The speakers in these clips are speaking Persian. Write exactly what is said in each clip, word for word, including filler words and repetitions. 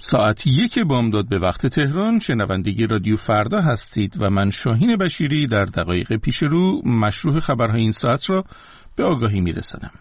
ساعت یک بامداد به وقت تهران، شنونده رادیو فردا هستید و من شاهین بشیری در دقایق پیش رو مشروع خبرهای این ساعت را به آگاهی میرسانم.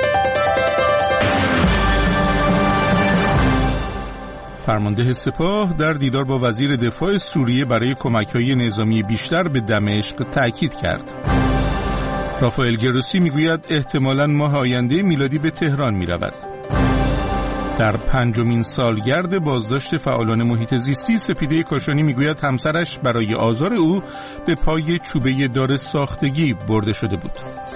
فرمانده سپاه در دیدار با وزیر دفاع سوریه برای کمک‌های نظامی بیشتر به دمشق تأکید کرد. رافائل گروسی میگوید احتمالاً ماه آینده میلادی به تهران میرود. در پنجمین سالگرد بازداشت فعالان محیط زیستی، سپیده کاشانی میگوید همسرش برای آزار او به پای چوبه دار ساختگی برده شده بود.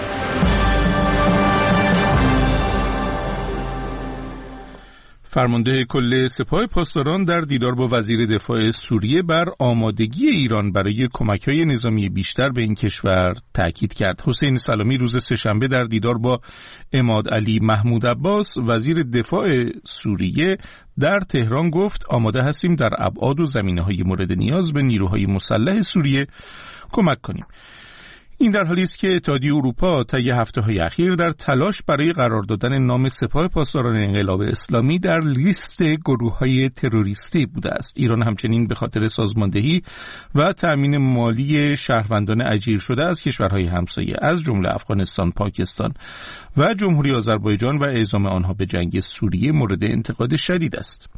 فرمانده کل سپاه پاسداران در دیدار با وزیر دفاع سوریه بر آمادگی ایران برای کمک‌های نظامی بیشتر به این کشور تأکید کرد. حسین سلامی روز سه‌شنبه در دیدار با عماد علی محمود عباس وزیر دفاع سوریه در تهران گفت آماده هستیم در ابعاد و زمینه‌های مورد نیاز به نیروهای مسلح سوریه کمک کنیم. این در حالی است که اتحادیه اروپا طی هفته‌های اخیر در تلاش برای قرار دادن نام سپاه پاسداران انقلاب اسلامی در لیست گروه‌های تروریستی بوده است. ایران همچنین به خاطر سازماندهی و تأمین مالی شهروندان اجیر شده از کشورهای همسایه از جمله افغانستان، پاکستان و جمهوری آذربایجان و اعزام آنها به جنگ سوریه مورد انتقاد شدید است.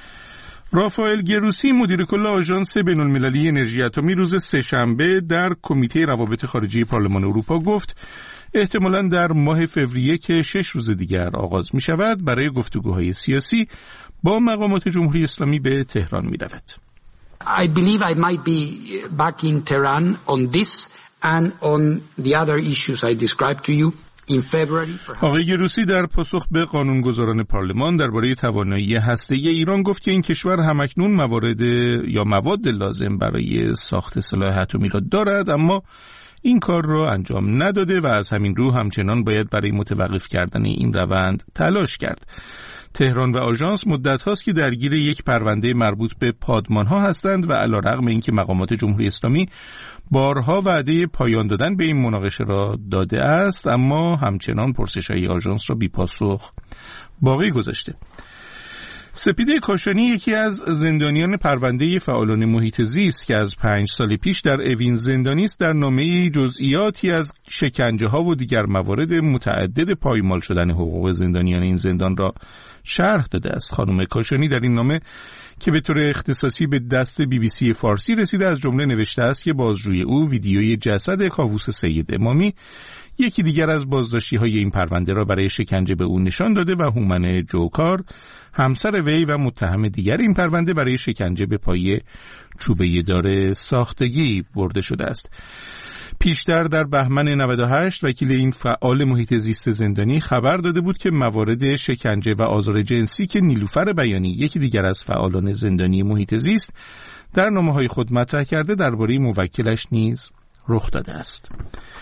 رافائل گروسی مدیر کل آژانس بین‌المللی انرژی اتمی روز سه‌شنبه در کمیته روابط خارجی پارلمان اروپا گفت احتمالاً در ماه فوریه که شش روز دیگر آغاز می شود برای گفتگوهای سیاسی با مقامات جمهوری اسلامی به تهران می رود. I believe I might be back in Tehran on this and on the other issues I described to you. آقای گروسی در پاسخ به قانونگذاران پارلمان درباره توانایی هسته‌ای ایران گفت که این کشور همکنون موارد یا مواد لازم برای ساخت سلاح اتمی را دارد، اما این کار را انجام نداده و از همین رو همچنان باید برای متوقف کردن این روند تلاش کرد. تهران و آژانس مدت هاست که درگیر یک پرونده مربوط به پادمان ها هستند و علیرغم اینکه مقامات جمهوری اسلامی بارها وعده پایان دادن به این مناقشه را داده است، اما همچنان پرسش‌های آژانس را بی پاسخ باقی گذاشته. سپیده کاشانی یکی از زندانیان پرونده فعالان محیط زیست که از پنج سال پیش در اوین زندانی است، در نامه جزئیاتی از شکنجه‌ها و دیگر موارد متعدد پایمال شدن حقوق زندانیان این زندان را شرح داده است. خانم کاشانی در این نامه که به طور اختصاصی به دست بی بی سی فارسی رسیده از جمله نوشته است که بازجوی او ویدیوی جسد کاووس سید امامی، یکی دیگر از بازداشتی‌های این پرونده را برای شکنجه به او نشان داده و هومن جوکار، همسر وی و متهم دیگر این پرونده، برای شکنجه به پای چوبه دار ساختگی برده شده است. پیشتر در بهمن نود و هشت وکیل این فعال محیط زیست زندانی خبر داده بود که موارد شکنجه و آزار جنسی که نیلوفر بیانی، یکی دیگر از فعالان زندانی محیط زیست، در نامه‌های خود مطرح کرده درباره موکلش نیز رخ داده است.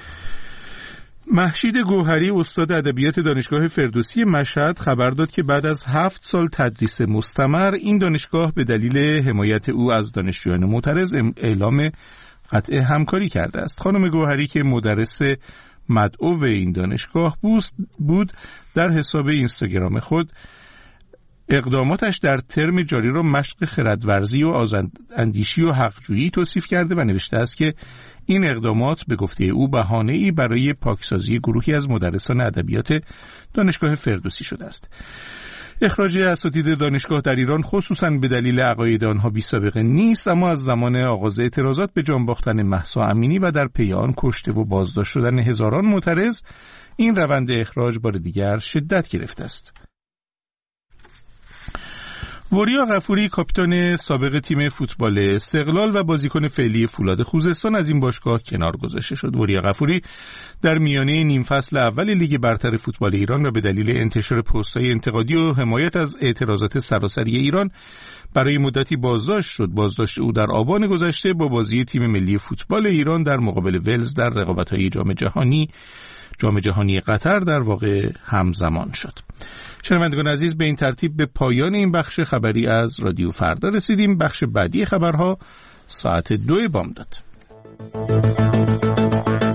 مهشید گوهری استاد ادبیات دانشگاه فردوسی مشهد خبر داد که بعد از هفت سال تدریس مستمر، این دانشگاه به دلیل حمایت او از دانشجویان معترض اعلام قطع همکاری کرده است. خانم گوهری که مدرس مدعو این دانشگاه بود، در حساب اینستاگرام خود اقداماتش در ترم جاری را مشق خردورزی و آزاداندیشی و حقجویی توصیف کرده و نوشته است که این اقدامات به گفته او بهانه‌ای برای پاکسازی گروهی از مدرسان ادبیات دانشگاه فردوسی شده است. اخراج اساتید دانشگاه در ایران خصوصاً به دلیل عقاید آنها بی سابقه نیست، اما از زمان آغاز اعتراضات به جان باختن مهسا امینی و در پی آن کشته و بازداشت شدن هزاران معترض، این روند اخراج بار دیگر شدت گرفته است. وریا غفوری، کاپیتان سابق تیم فوتبال استقلال و بازیکن فعلی فولاد خوزستان، از این باشگاه کنار گذاشته شد. وریا غفوری در میانه نیم فصل اول لیگ برتر فوتبال ایران و به دلیل انتشار پست‌های انتقادی و حمایت از اعتراضات سراسری ایران برای مدتی بازداشت شد. بازداشت او در آبان گذشته با بازی تیم ملی فوتبال ایران در مقابل ولز در رقابت‌های جام جهانی جام جهانی قطر در واقع همزمان شد. شنوندگان عزیز، به این ترتیب به پایان این بخش خبری از رادیو فردا رسیدیم. بخش بعدی خبرها ساعت دو بامداد.